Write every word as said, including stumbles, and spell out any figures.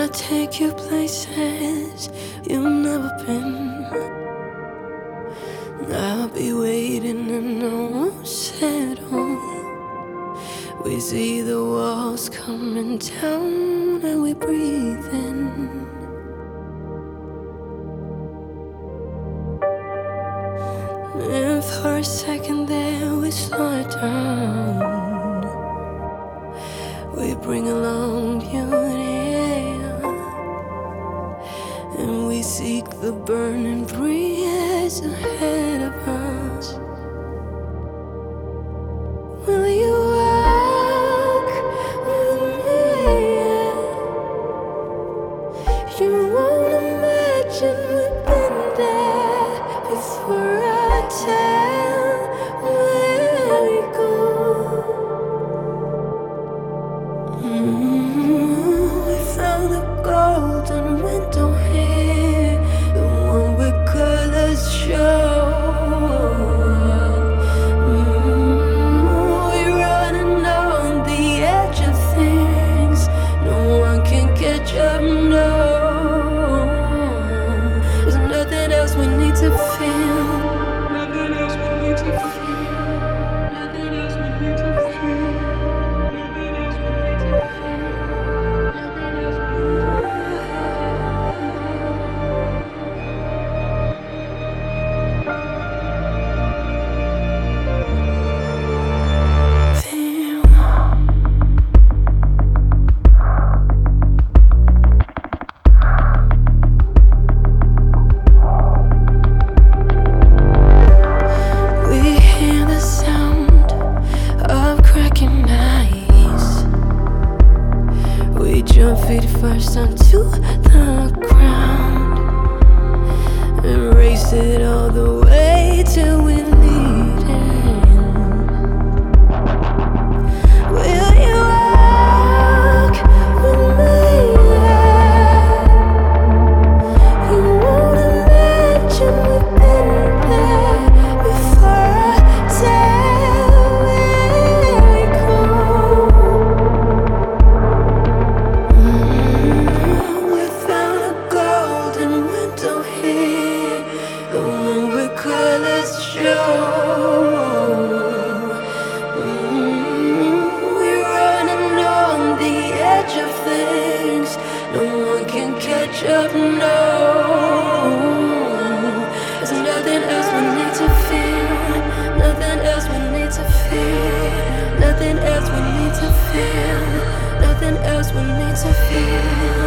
take you places you've never been. I'll be waiting and no one settle. We see the walls coming down and we breathe in. And for a second there we slow it down. We bring along beauty, and we seek the burning breeze ahead of us. Will you walk with me? You won't imagine we've been there before I tell where we go. Mm, we found the golden window here, the one with colors show. Mm, we're running on the edge of things. No one can catch up, no. There's nothing else we need to feel. Nothing else we need to feel. Nothing else we need to feel. Nothing else we need to feel. Nothing else we need to feel. We hear the sound of cracking ice. We jump feet first onto the ground and race it all the way till we lead in. Will you walk with me? You won't imagine we've been there before I tell where we go. Mm, we found a golden window here, the one with colors show. Mm, we're running on the edge of things. No one can catch up, no. There's nothing else we need to feel. Nothing else we need to feel. Nothing else we need to feel. Nothing else we need to feel.